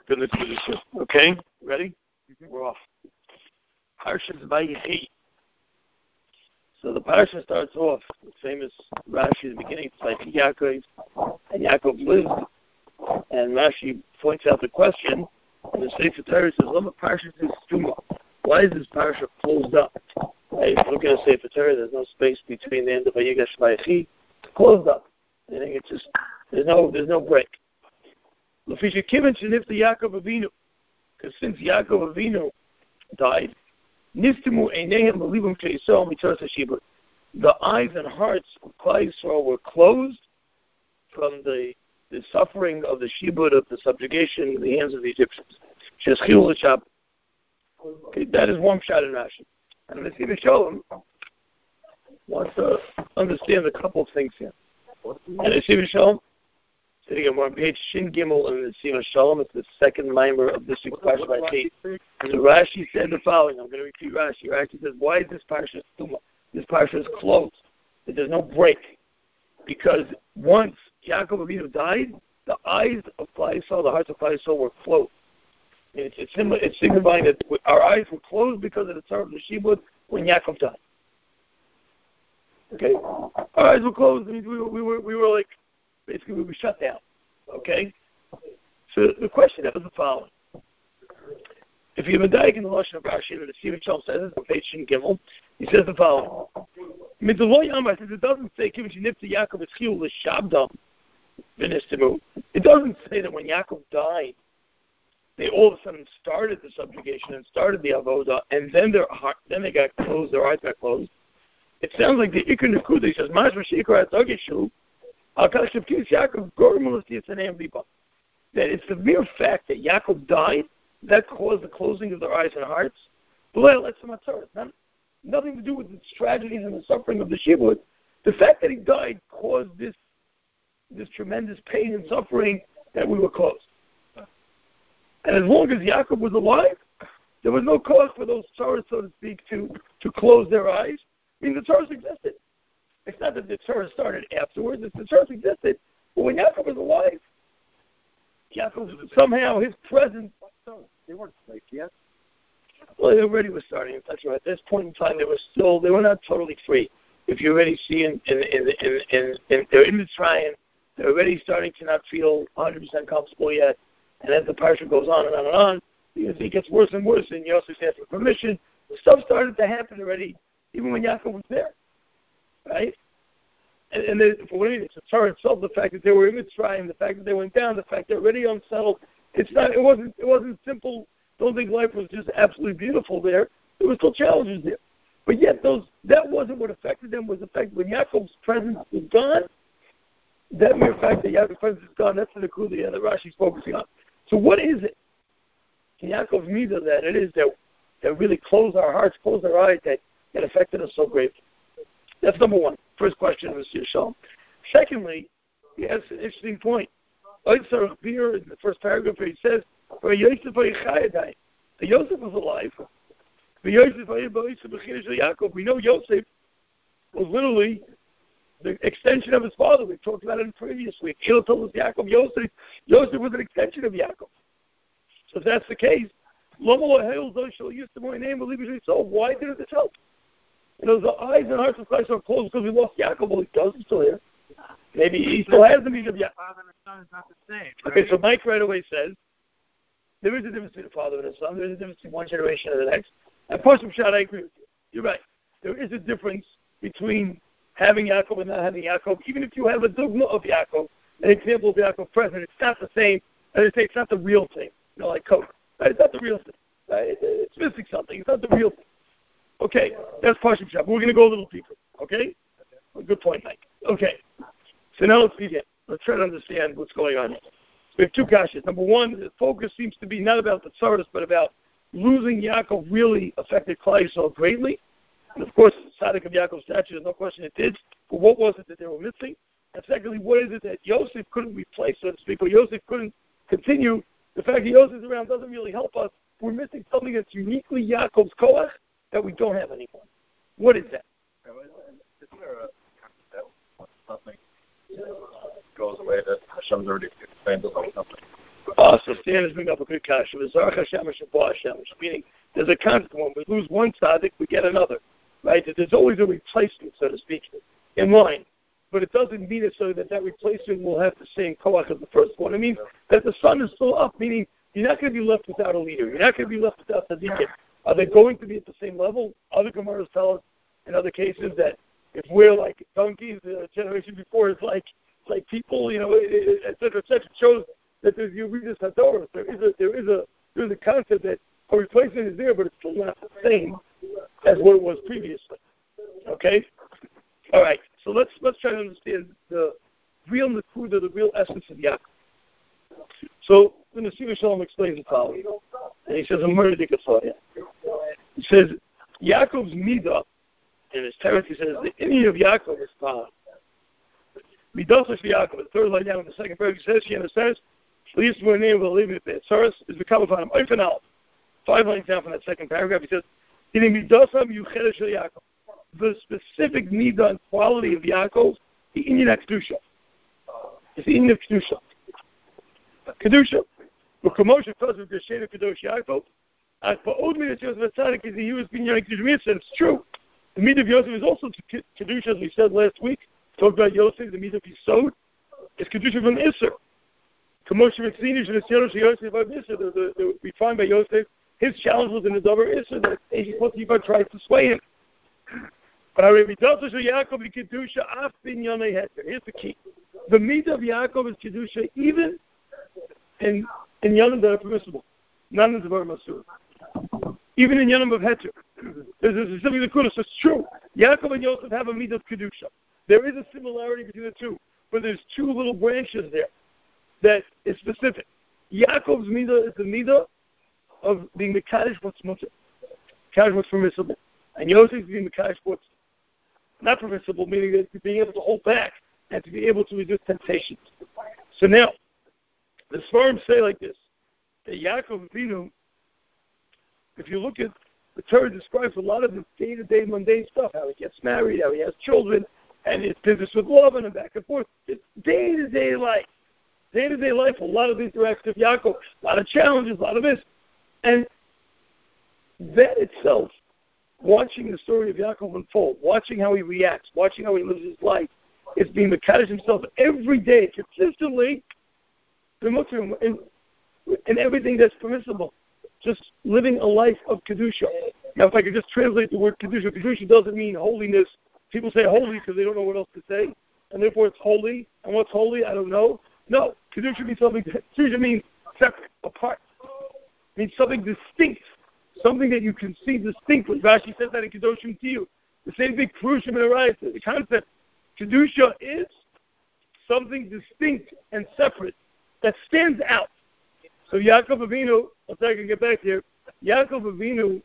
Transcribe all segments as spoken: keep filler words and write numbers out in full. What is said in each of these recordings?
Goodness gracious. Okay, ready? We're off. Parshas Vayechi. So the parsha starts off with famous Rashi at the beginning. It's like Yaakov, and Yaakov lived, and Rashi points out the question, and the Sefer Torah says, "Lama parsha is stuma." Why is this parsha closed up? Right? If you look at the Sefer Torah, there's no space between the end of Vayechi Vayechi. It's closed up. I think it's just there's no there's no break. L'fisha kiven shenifta Yaakov Avinu, because since Yaakov Avinu died, nistimu einehem malibum she'isol mitzvah shibud. The eyes and hearts of Klal Yisrael were closed from the the suffering of the shibud, of the subjugation in the hands of the Egyptians. Sheschilu l'shab. Okay, that is one shot in Rashi. And the Sivir Shalom wants to understand a couple of things here. And the Sivir Shalom, sitting again, we're on page Shin Gimel in the Sivir Shalom. It's the second mimer of this week's Parsha Vayechi. So Rashi said the following. I'm going to repeat Rashi. Rashi says, why is this Parsha stuma? This Parsha is closed. There's no break. Because once Yaakov Avinu died, the eyes of Klal Yisrael, the hearts of Klal Yisrael were closed. And it's, it's, it's signifying that our eyes were closed because of the term of the Shibud when Yaakov died. Okay? Our eyes were closed. I mean, we, were, we, were, we were like, basically, we were shut down. Okay? So the question is the following. If you're Medayik in the Lashon of Rashi, the Sivir Shalom says this on page Shin Gimel, he says the following. It doesn't say, Yaakov it doesn't say that when Yaakov died, they all of a sudden started the subjugation and started the avodah, and then their heart, then they got closed, their eyes got closed. It sounds like the Ikar Nekuda says, "Mashma sheikar atagishu al kashavkis Yaakov gorimulus liba." That it's the mere fact that Yaakov died that caused the closing of their eyes and hearts. Not, nothing to do with the tragedies and the suffering of the shibud. The fact that he died caused this this tremendous pain and suffering that we were closed. And as long as Yaakov was alive, there was no cause for those tzaras, so to speak, to, to close their eyes. I mean, the tzaras existed. It's not that the tzaras started afterwards. It's the tzaras existed. But when Yaakov was alive, Yaakov, somehow his presence... They weren't safe yet. Well, they already were starting. That's right. At this point in time, they were still... They were not totally free. If you already see in... in, in, in, in, in they're in Mitzrayim, they're already starting to not feel one hundred percent comfortable yet. And as the parsha goes on and on and on, it gets worse and worse, and Yosef asked for permission. The stuff started to happen already, even when Yaakov was there, right? And, and the, for what it is, it's Torah itself, the fact that they were in Mitzrayim, the fact that they went down, the fact they're already unsettled. It's not. It wasn't. It wasn't simple. Don't think life was just absolutely beautiful there. There were still challenges there, but yet those that wasn't what affected them. Was the fact when Yaakov's presence was gone. That mere fact that Yaakov's presence is gone. That's the Nekuda that Rashi's focusing on. So what is it in Yaakov's midah that it is that, that really closed our hearts, closed our eyes, that, that affected us so greatly? That's number one. First question of Mister Shalom. Secondly, he has an interesting point. Here in the first paragraph where he says, Yosef was alive. We know Yosef was literally the extension of his father. We talked about it in previous week. Hillel told us Yaakov, Yosef, Yosef was an extension of Yaakov. So if that's the case, why didn't this help? You know, the eyes and hearts of Christ are closed because we lost Yaakov. Well, he does, he's still here. Maybe he still has the meaning of Yaakov. Father and son is not the same. Okay, so Mike right away says, there is a difference between a father and a son. There is a difference between one generation and the next. And Pasuk Shad, I agree with you. You're right. There is a difference between having Yaakov and not having Yaakov. Even if you have a dogma of Yaakov, an example of Yaakov present, it's not the same. As I say, it's not the real thing. You know, like Coke. Right? It's not the real thing. Right? It's missing something. It's not the real thing. Okay, that's Pasuk Shad. We're going to go a little deeper. Okay? Good point, Mike. Okay. So now let's begin. Let's try to understand what's going on here. So we have two kashas. Number one, the focus seems to be not about the tzaras, but about losing Yaakov really affected Klal Yisrael greatly. And of course, the Tzaddik of Yaakov's statue, there's no question it did. But what was it that they were missing? And secondly, what is it that Yosef couldn't replace, so to speak, or Yosef couldn't continue? The fact that Yosef's around doesn't really help us. We're missing something that's uniquely Yaakov's koach that we don't have anymore. What is that? Isn't there a concept that something goes away that Hashem's already explained us on something? Uh, so Stan is bringing up a good kasha. Meaning, there's a constant. When we lose one tzaddik, we get another. Right? There's always a replacement, so to speak, in line. But it doesn't mean necessarily that that replacement will have the same koach as the first one. It means that the sun is still up, meaning you're not going to be left without a leader. You're not going to be left without tzaddikim. Are they going to be at the same level? Other Gemaras tell us in other cases that if we're like donkeys, the generation before is like like people, you know, et cetera, et cetera. It shows that there's, you read this Hadorah. There is a there is a there is a concept that a replacement is there, but it's still not the same as what it was previously. Okay? All right. So let's let's try to understand the real nakuda, the real essence of Yaakov. So the Nesiv Shalom explains the following, and he says a murder dikasaya. He says Yaakov's midah, in his teretz, he says the Indian of Yaakov is found. Midah of Yaakov, the third line down in the second paragraph, he says, she understands, leads to a name of a living Tsaris is become upon him. Oifenal. Five lines down from that second paragraph, he says, in midasam yuchedesh Yaakov. The specific midah and quality of Yaakov, the Indian of Kedusha. It's the Indian of Kedusha. Kedusha. But commotion caused with the shade of Kedosh Yaakov. As for old midah Yosef Tzaddik is the Yus Binyan Kedusha. It's true. The midah of Yosef is also Kedusha, as we said last week. Talked about Yosef, the midah of Yisod. It's Kedusha from Isser. Commotion with Tzinish and the Yosef Yosef of Isser. We find by Yosef, his challenge was in the Dover Isser that Eish Potiphar tried to sway him. But I read Midah of Yaakov is Kedusha af Binyanei Heter. Here's the key. The midah of Yaakov is Kedusha even in in Yanim that are permissible. Not in the Zvar Masur. Even in Yanim of Heter. There's a specific Nakuda, so it's true. Yaakov and Yosef have a midah of Kedusha. There is a similarity between the two, but there's two little branches there that is specific. Yaakov's midah is the midah of being Mekadesh what's mutter. Mekadesh what's permissible. And Yosef is being Mekadesh what's not permissible, meaning that being able to hold back and to be able to resist temptations. So now, the Sfarim say like this, that Yaakov Avinu, if you look at, the Torah describes a lot of the day-to-day mundane stuff, how he gets married, how he has children, and it's business with love and back and forth. It's day-to-day life. Day-to-day life, a lot of interactions of Yaakov, a lot of challenges, a lot of this. And that itself, watching the story of Yaakov unfold, watching how he reacts, watching how he lives his life, is being Mekadesh himself every day, consistently, in, in everything that's permissible. Just living a life of Kedusha. Now, if I could just translate the word Kedusha, Kedusha doesn't mean holiness. People say holy because they don't know what else to say, and therefore it's holy. And what's holy, I don't know. No, Kedusha means something, Kedusha means separate, apart. It means something distinct, something that you can see distinctly. Rashi says that in Kedoshim to you. The same thing, Prushim and Arayah says. The concept, Kedusha is something distinct and separate that stands out. So Yaakov Avinu, I'll see if I can get back here. Yaakov Avinu,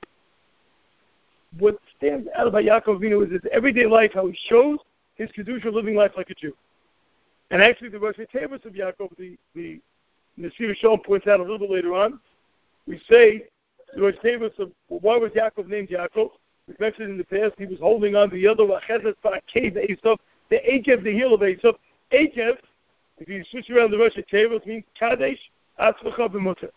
what stands out about Yaakov Avinu is his everyday life, how he shows his Kedusha living life like a Jew. And actually the Rosh Hashanah of Yaakov, the, the Nesiv Shalom points out a little bit later on, we say, the Rosh Hashanah of, well, why was Yaakov named Yaakov? We've mentioned in the past, he was holding on to the other Rachezet Fa'akeh, the Esav, the Ekev, the heel of Esav. Ekev, if you switch around the Rosh Hashanah, it means Kadesh, Atzmacha b'mutter.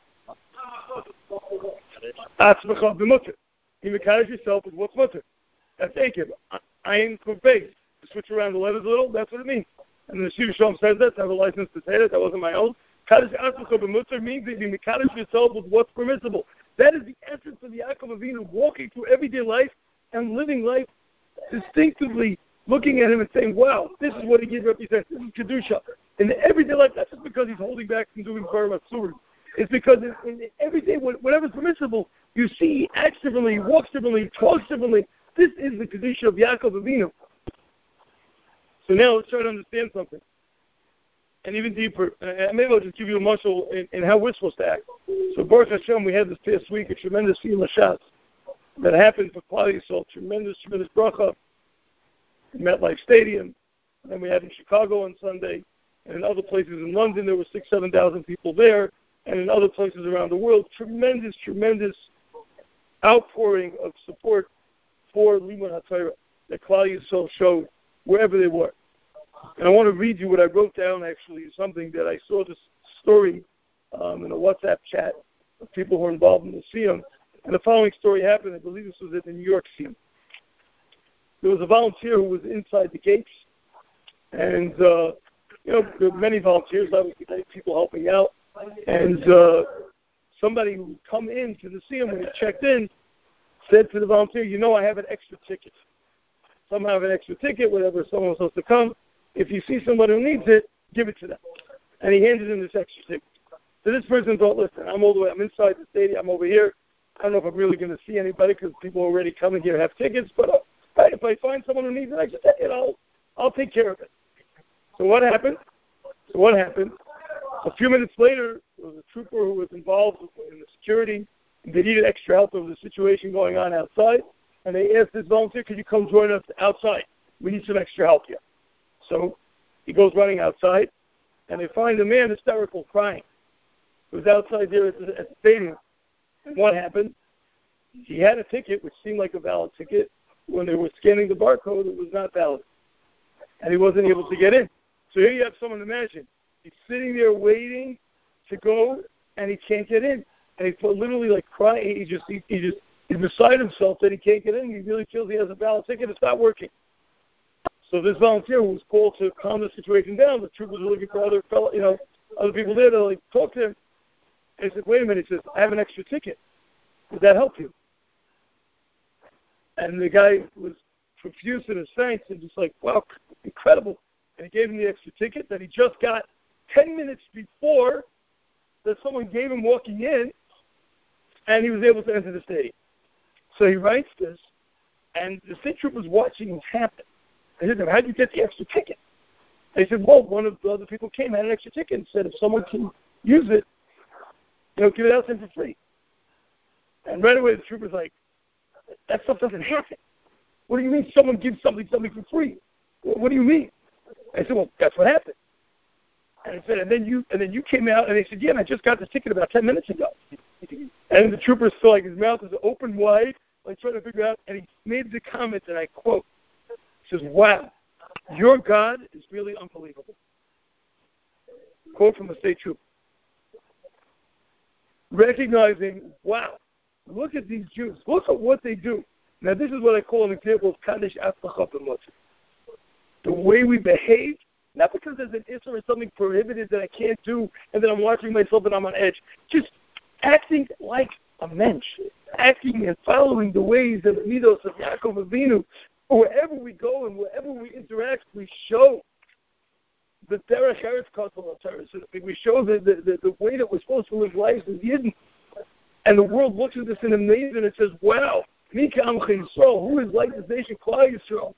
Atzmacha b'mutter. You Mekadesh yourself with what's mutter. That's Ekev. Ayin Kufay. To switch around the letters a little, that's what it means. And the Nesiv Shalom says that, I have a license to say that, that wasn't my own. Kadesh Atzmacha b'mutter means that you Mekadesh yourself with what's permissible. That is the essence of Yaakov Avinu, walking through everyday life and living life distinctively, looking at him and saying, wow, this is what he gives represents. This is Kedusha. In the everyday life, not just because he's holding back from doing Bar Matzur. It's because in, in everyday, whatever's permissible, you see he acts differently, he walks differently, he talks differently. This is the Kedusha of Yaakov Avinu. So now let's try to understand something. And even deeper, uh, maybe I'll just give you a muscle in, in how we're supposed to act. So Baruch Hashem, we had this past week a tremendous Yom Hashas that happened for Klal Yisrael, tremendous, tremendous bracha in MetLife Stadium. And then we had in Chicago on Sunday, and in other places in London there were six, seven thousand people there, and in other places around the world, tremendous, tremendous outpouring of support for Limud HaTorah that Klal Yisrael showed wherever they were. And I want to read you what I wrote down, actually, something that I saw this story um, in a WhatsApp chat of people who are involved in the Siyum. And the following story happened. I believe this was at the New York Siyum. There was a volunteer who was inside the gates, and uh, you know, there were many volunteers, obviously many people helping out, and uh, somebody who would come into the Siyum when he checked in said to the volunteer, you know, I have an extra ticket. Some have an extra ticket, whatever, someone was supposed to come. If you see somebody who needs it, give it to them. And he handed him this extra ticket. So this person thought, listen, I'm all the way, I'm inside the stadium, I'm over here. I don't know if I'm really going to see anybody because people already coming here have tickets, but uh, if I find someone who needs an extra ticket, I'll, I'll take care of it. So what happened? So what happened? A few minutes later, there was a trooper who was involved in the security. They needed extra help. There was a situation going on outside, and they asked this volunteer, could you come join us outside? We need some extra help here. So he goes running outside, and they find a man hysterical crying. He was outside there at the, at the stadium. And what happened? He had a ticket, which seemed like a valid ticket. When they were scanning the barcode, it was not valid. And he wasn't able to get in. So here you have someone, imagine, he's sitting there waiting to go, and he can't get in. And he's literally like crying. He just, he, he just, he's beside himself that he can't get in. He really feels he has a valid ticket. It's not working. So this volunteer who was called to calm the situation down, the troopers were looking for other fellow, you know, other people there to like talk to him. And he said, wait a minute. He says, I have an extra ticket. Would that help you? And the guy was profuse in his thanks and just like, wow, incredible. And he gave him the extra ticket that he just got ten minutes before that someone gave him walking in, and he was able to enter the stadium. So he writes this, and the state trooper was watching this happen. I said to him, how did you get the extra ticket? And he said, well, one of the other people came, had an extra ticket, and said if someone can use it, you know, give it out to him for free. And right away the trooper's like, that stuff doesn't happen. What do you mean someone gives something something for free? What do you mean? I said, well, that's what happened. And I said, and then you and then you came out, and they said, yeah, and I just got this ticket about ten minutes ago. And the trooper still like his mouth is open wide, like trying to figure out, and he made the comment, and I quote, he says, wow, your God is really unbelievable. Quote from the state trooper. Recognizing, wow, look at these Jews. Look at what they do. Now, this is what I call an example of Kaddish Atzlacha b'Mutzah. The way we behave, not because there's an issue or something prohibited that I can't do, and then I'm watching myself and I'm on edge. Just acting like a mensch, acting and following the ways of the midos of Yaakov Avinu. Wherever we go and wherever we interact, we show the derech eretz katal Torah. We show the, the, the, the way that we're supposed to live lives as Yidden. And the world looks at this in amazement and it says, wow, Mika Amcha Yisrael, who is like this nation, Klal Yisrael?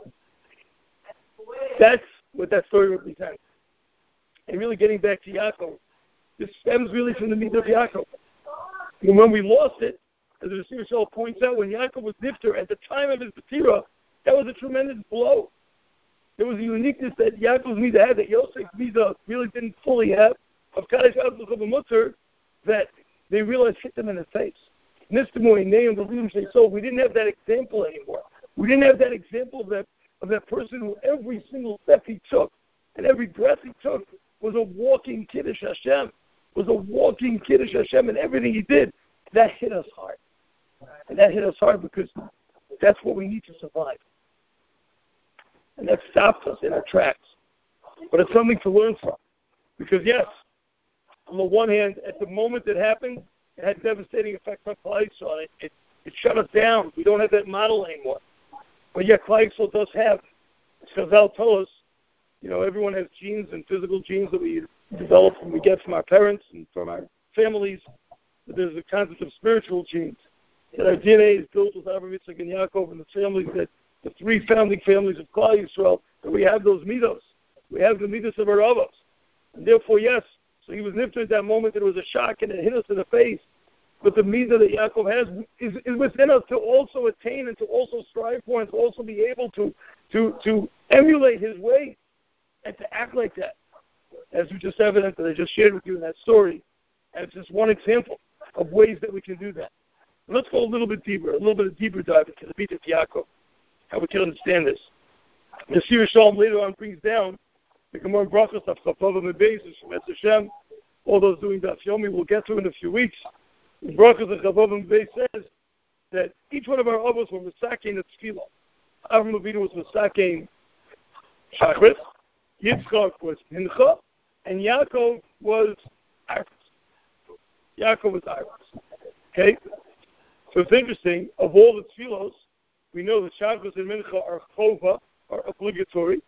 That's what that story represents. And really getting back to Yaakov, this stems really from the mitzvah of Yaakov. And when we lost it, as the Rishonim Shal points out, when Yaakov was nifter, at the time of his B'tirah, that was a tremendous blow. There was a uniqueness that Yaakov's mitzvah had that Yosef's mitzvah really didn't fully have, of Kaddish Atzlacha b'Mutzah, that they realized hit them in the face. Nistamoy, Nahum, the Leaders, they sold. We didn't have that example anymore. We didn't have that example of that of that person who every single step he took and every breath he took was a walking Kiddush Hashem, was a walking Kiddush Hashem, and everything he did, that hit us hard. And that hit us hard because that's what we need to survive. And that stopped us in our tracks. But it's something to learn from. Because yes, on the one hand, at the moment it happened, it had devastating effects on Klal Yisrael. It, it, it shut us down. We don't have that model anymore. But yet, Klal Yisrael does have, as Chazal tell us, you know, everyone has genes and physical genes that we develop and we get from our parents and from our families. But there's a concept of spiritual genes. That our D N A is built with Avraham, Yitzchak, and Yaakov, and the families that, the three founding families of Klal Yisrael, that we have those midos. We have the midos of our Avos. And therefore, yes, so he was nifter at that moment, that it was a shock and it hit us in the face. But the midah that Yaakov has is, is within us to also attain and to also strive for and to also be able to, to, to emulate his way and to act like that. As we just evident that I just shared with you in that story. And it's just one example of ways that we can do that. Let's go a little bit deeper, a little bit of deeper dive into the midah of Yaakov, how we can understand this. The Sir Shalom later on brings down the Gemara Brachos of Chafava Mebeis and Shemetz Hashem all those doing Daf Yomi, we'll get to in a few weeks. The Brachas of Chavavim Bey says that each one of our Avos were Mesakein at Tefillah. Avram Avinu was Mesakein Shachris, Yitzchak was Mincha, and Yaakov was Iris. Yaakov was Iris. Okay? So it's interesting, of all the Tefillos, we know that Shachris and Mincha are Chova, are obligatory.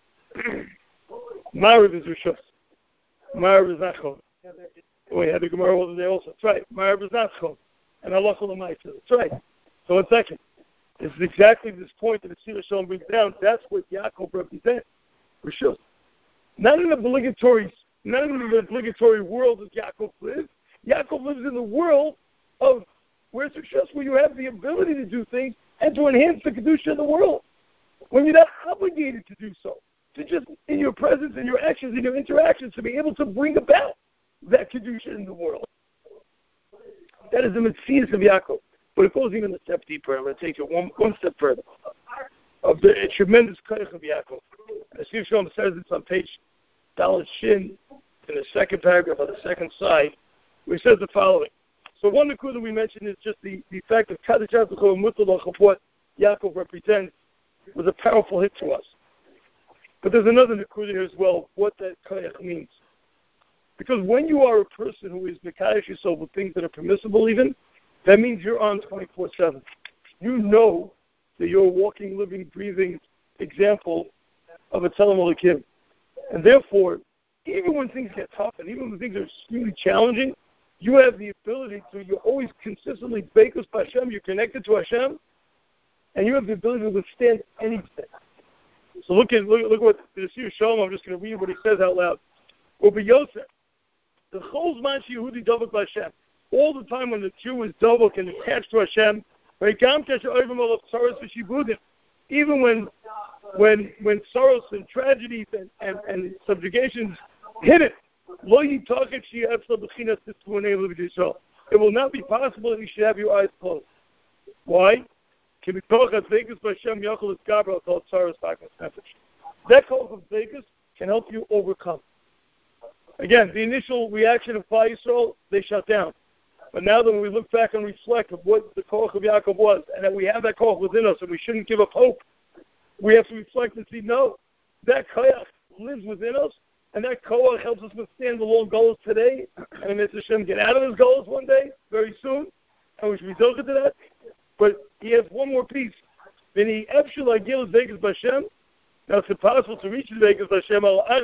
Marav is Rishus. Marav is not Chova. We had the Gemara over there also. That's right. Marav is not Chova. And Allah Cholamayim. That's right. So one second. This is exactly this point that the Sira Shalom brings down. That's what Yaakov represents. Rishus. Not in the obligatory, not in the obligatory world that Yaakov lives. Yaakov lives in the world of where it's Rishus, where you have the ability to do things and to enhance the Kedusha of the world. When you're not obligated to do so. To just, in your presence, in your actions, in your interactions, to be able to bring about that Kedusha in the world. That is the Metzias of Yaakov. But it goes even a step deeper. I'm going to take it one, one step further. Of the tremendous Koyach of Yaakov. As Sif Shalom says, it's on page Dalet Shin, in the second paragraph on the second side, where it says the following. So one Nakuda that we mentioned is just the, the fact of Kaddish HaTachol and Mutalach of what Yaakov represents was a powerful hit to us. But there's another Nakuda here as well, what that Koyach means. Because when you are a person who is Mekadosh yourself with things that are permissible even, that means you're on twenty-four seven. You know that you're a walking, living, breathing example of a Tzelem Elokim. And therefore, even when things get tough and even when things are extremely challenging, you have the ability to, you're always consistently Bekus Hashem, you're connected to Hashem, and you have the ability to withstand anything. So look at look, look what the Sir Shalom, I'm just going to read what he says out loud. Ubi Yosef, the Cholz Man Yehudi Dovek Hashem. All the time when the Jew is Dovek and attached to Hashem, even when when when sorrows and tragedies and, and, and subjugations hit it, it will not be possible that you should have your eyes closed. Why? That call of Vegas can help you overcome. Again, the initial reaction of Klal Yisrael, they shut down. But now that when we look back and reflect of what the Koach of Yaakov was, and that we have that Koach within us, and we shouldn't give up hope, we have to reflect and see, no, that Koach lives within us, and that Koach helps us withstand the long goals today, and Mitzvah Hashem get out of his goals one day, very soon, and we should be talking to that. But he has one more piece. Then he actually gills Vegas Bashem. Now it's impossible to reach the Vegas Bashem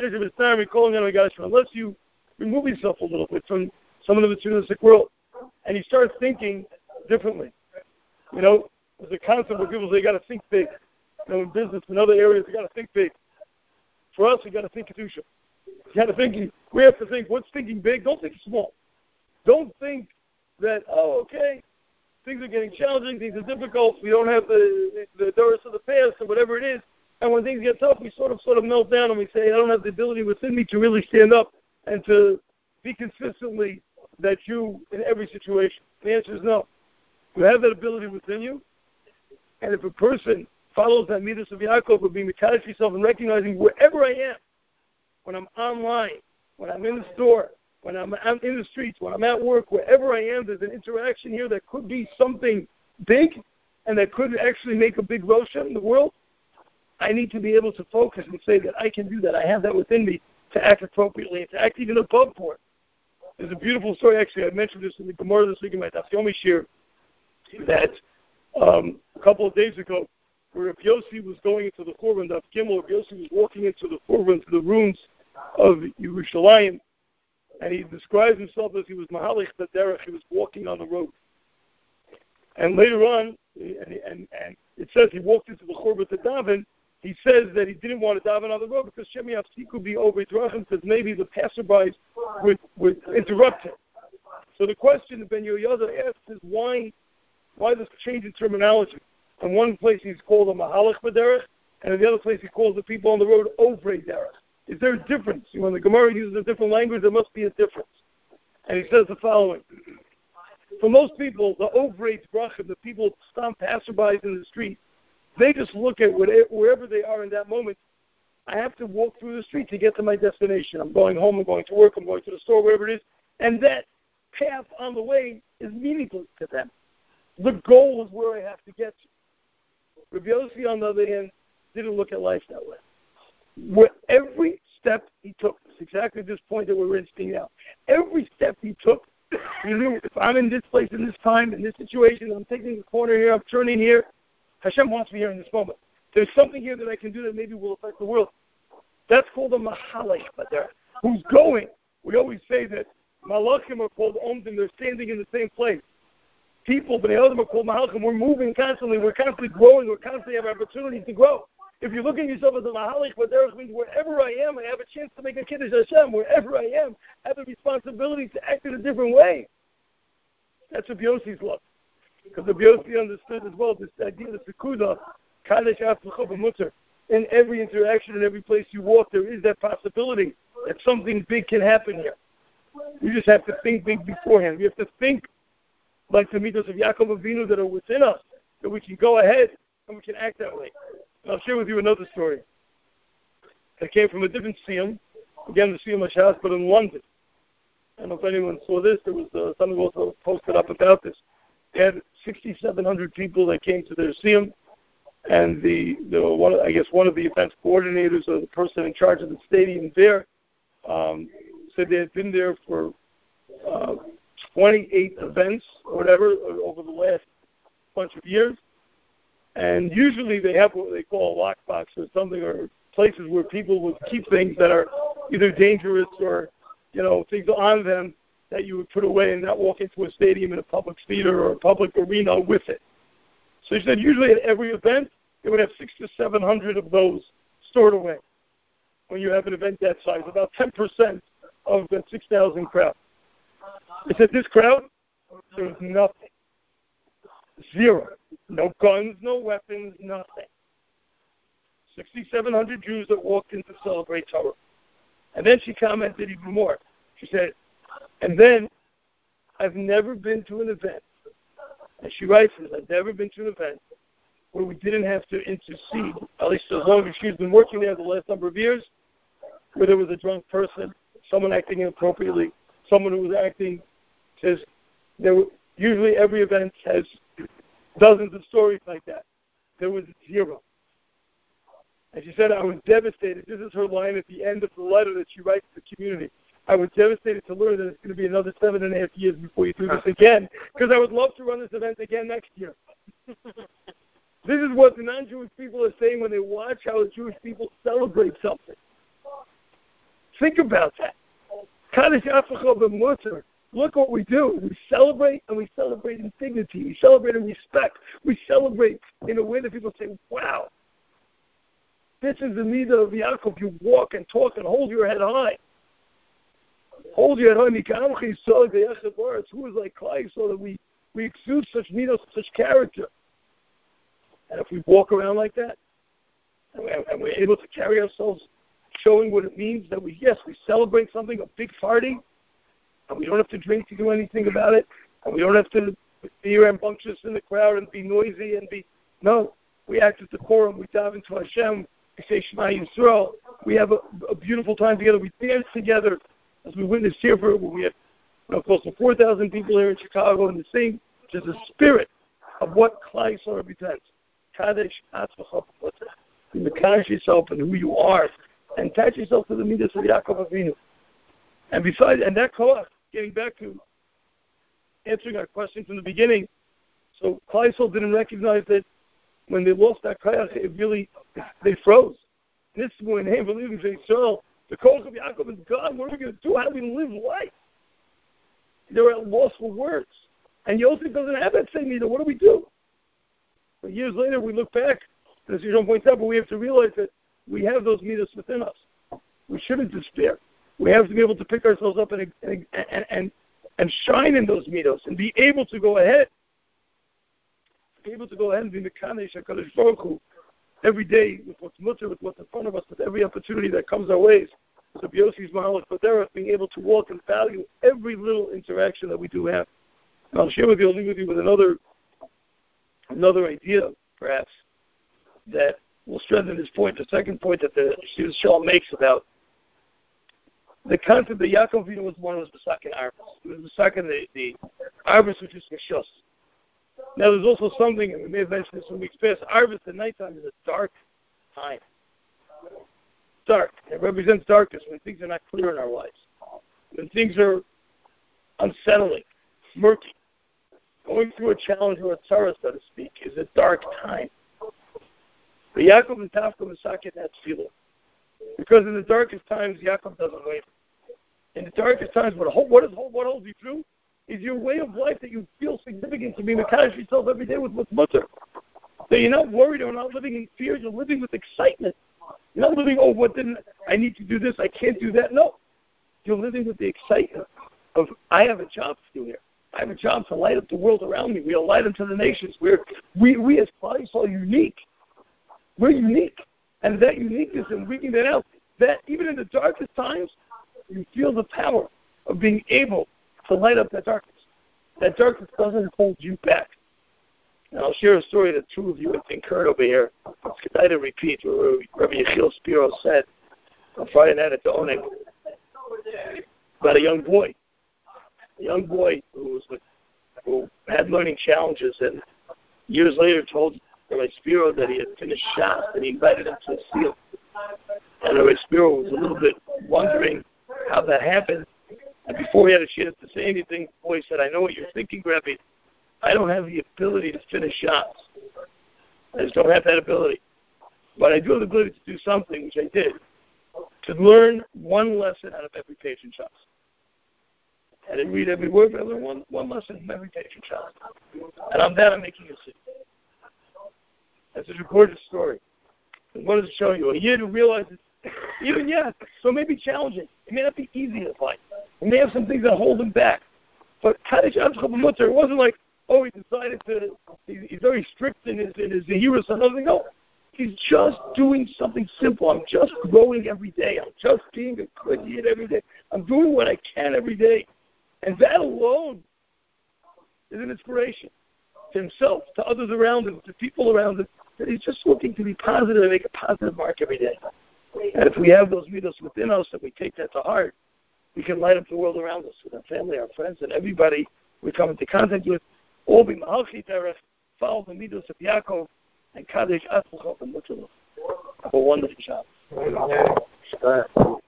unless you remove yourself a little bit from some of the materialistic world. And you start thinking differently. You know, there's a concept where people say you got to think big. You know, in business and other areas, you got to think big. For us, we got to think Kedusha. You got to think. We have to think. What's thinking big? Don't think small. Don't think that. Oh, okay, things are getting challenging. Things are difficult. We don't have the the, the doors of the past or whatever it is. And when things get tough, we sort of sort of melt down and we say, I don't have the ability within me to really stand up and to be consistently that you in every situation. The answer is no. You have that ability within you, and if a person follows that midas of Yaakov of being Mekadosh yourself and recognizing wherever I am, when I'm online, when I'm in the store, when I'm out in the streets, when I'm at work, wherever I am, there's an interaction here that could be something big and that could actually make a big rosha in the world. I need to be able to focus and say that I can do that. I have that within me to act appropriately and to act even above board. There's a beautiful story, actually. I mentioned this in the Gemara this week in my Daf Yomi Shir, that um, a couple of days ago, where Rav Yossi was going into the Korban, Daf Gimel, Rav Yossi was walking into the Korban, to the rooms of Yerushalayim, and he describes himself as he was Mahalich Baderech, he was walking on the road. And later on, and, and, and it says he walked into the Korban to daven. He says that he didn't want to daven on the road because Shem Yafsiku be over Drachim, because maybe the passerbys would, would interrupt him. So the question that Ben Yoyada asks is why, why this change in terminology? In one place he's called a Mahalach Baderech, and in the other place he calls the people on the road Ovrei Derech. Is there a difference? When the Gemara uses a different language, there must be a difference. And he says the following. For most people, the Ovrei Drachim, the people stomp passerbys in the street, they just look at whatever, wherever they are in that moment. I have to walk through the street to get to my destination. I'm going home, I'm going to work, I'm going to the store, whatever it is. And that path on the way is meaningless to them. The goal is where I have to get to. Rabbi Yossi, on the other hand, didn't look at life that way. Where every step he took, it's exactly this point that we're in now. Every step he took, you knew, if I'm in this place, in this time, in this situation, I'm taking the corner here, I'm turning here, Hashem wants me here in this moment. There's something here that I can do that maybe will affect the world. That's called a mahalach, but there, who's going. We always say that malachim are called omdim, they're standing in the same place. People, but the other are called mahalachim, we're moving constantly, we're constantly growing, we're constantly have opportunity to grow. If you look at yourself as a mahalach, but there means wherever I am, I have a chance to make a kiddush Hashem. Wherever I am, I have a responsibility to act in a different way. That's what Yossi's love. Because the Yossi understood as well this idea of sekuda, kadesh aflecha b'mutter. In every interaction, in every place you walk, there is that possibility that something big can happen here. You just have to think big beforehand. We have to think like the mitos of Yaakov Avinu that are within us, that we can go ahead and we can act that way. And I'll share with you another story that came from a different Siyum, again the Siyum Hashas, but in London. I don't know if anyone saw this. There was uh, something also posted up about this. They had sixty-seven hundred people that came to their Siyum, and the, the one, I guess one of the events coordinators or the person in charge of the stadium there um, said they had been there for uh, twenty-eight events or whatever over the last bunch of years. And usually they have what they call a lockbox or something, or places where people would keep things that are either dangerous or, you know, things on them that you would put away and not walk into a stadium in a public theater or a public arena with it. So he said usually at every event, they would have six to seven hundred of those stored away. When you have an event that size, about ten percent of that six thousand crowd. He said this crowd, there was nothing. Zero. No guns, no weapons, nothing. sixty-seven hundred Jews that walked in to celebrate Torah. And then she commented even more. She said, and then I've never been to an event, and she writes this, I've never been to an event where we didn't have to intercede, at least as long as she's been working there the last number of years, where there was a drunk person, someone acting inappropriately, someone who was acting, says, there were, usually every event has dozens of stories like that. There was zero. And she said, I was devastated. This is her line at the end of the letter that she writes to the community. I was devastated to learn that it's going to be another seven and a half years before you do this again, because I would love to run this event again next year. This is what the non-Jewish people are saying when they watch how the Jewish people celebrate something. Think about that. Kadesh Aflecha b'mutter. Look what we do. We celebrate, and we celebrate in dignity. We celebrate in respect. We celebrate in a way that people say, wow, this is the midah of Yaakov. You walk and talk and hold your head high. Hold your head high. Who is like Klai, so that we, we exude such midah, such character. And if we walk around like that, and, we, and we're able to carry ourselves showing what it means that we, yes, we celebrate something, a big party, and we don't have to drink to do anything about it, and we don't have to be rambunctious in the crowd and be noisy and be, no, we act as decorum, we dive into Hashem, we say Shema Yisrael, we have a, a beautiful time together, we dance together, as we witnessed here for, we have, you know, close to four thousand people here in Chicago, and the same, just the spirit of what Klai Yisrael represents. Kadesh Atzmacha B'Mutter. You mekadosh yourself and who you are, and attach yourself to the midas of Yaakov Avinu. And besides, and that koach, getting back to answering our question from the beginning, so Klai Yisrael didn't recognize that when they lost that koach, it really, they froze. And this is when they believe in Yisrael, the koach of Yaakov is gone. What are we going to do? How do we live life? They were at a loss for words. And Yosef doesn't have that same midah. What do we do? But years later, we look back, and as Yishon points out, but we have to realize that we have those midas within us. We shouldn't despair. We have to be able to pick ourselves up and and and, and shine in those midos and be able to go ahead. Be able to go ahead and be mekadosh HaKadosh Baruch Hu every day with what's mutter, with what's in front of us, with every opportunity that comes our ways. So Yossi's Mahalach Patera, being able to walk and value every little interaction that we do have. And I'll share with you, I'll leave with you with another another idea, perhaps, that will strengthen this point, the second point that the Shir Shalom makes about the concept that Yaakov Avinu was one was Besakin Arvis. It was Besakin the, the Arvis, which is Kashus. Now, there's also something, and we may have mentioned this when we express, Arvis at nighttime is a dark time. Dark. It represents darkness when things are not clear in our lives. When things are unsettling, murky. Going through a challenge or a tzara, so to speak, is a dark time. But Yaakov and Tafka Besakin that feeling. Because in the darkest times, Yaakov doesn't waver. In the darkest times, what, what, is, what holds you through is your way of life that you feel significant to be Mekadosh yourself every day with what's mutter. So you're not worried or not living in fear, you're living with excitement. You're not living, oh, what didn't, I need to do this, I can't do that. No. You're living with the excitement of, I have a job to do here. I have a job to light up the world around me. We'll light up to the nations. We're, we, we as bodies are unique. We're unique. And that uniqueness and bringing that out, that even in the darkest times, you feel the power of being able to light up that darkness. That darkness doesn't hold you back. And I'll share a story that two of you I think heard over here. It's good to repeat what Rabbi Yechiel Spiro said on Friday night at the Oneg about a young boy. A young boy who was with, who had learning challenges and years later told Rabbi Spiro that he had finished Shas and he invited him to the seal. And Rabbi Spiro was a little bit wondering how that happened. And before he had a chance to say anything, the boy said, I know what you're thinking, Rabbi. I don't have the ability to finish shots. I just don't have that ability. But I do have the ability to do something, which I did, to learn one lesson out of every page in Shas. I didn't read every word, but I learned one, one lesson from every page in Shas. And on that, I'm making a scene. That's a gorgeous story. I wanted to show you a year to realize that even, yeah, so it may be challenging. It may not be easy to fight. It may have some things that hold him back. But Kaddish Amshcha B'Mutter, it wasn't like, oh, he decided to, he's, he's very strict in his, in his Zehirus and nothing. No, he's just doing something simple. I'm just growing every day. I'm just being a good yid every day. I'm doing what I can every day. And that alone is an inspiration to himself, to others around him, to people around him, that he's just looking to be positive and make a positive mark every day. And if we have those midos within us and we take that to heart, we can light up the world around us with our family, our friends, and everybody we come into contact with. All be Mahalchi Terech, follow the midos of Yaakov, and Kaddish Atzlach and Mutzalach. Have a wonderful job.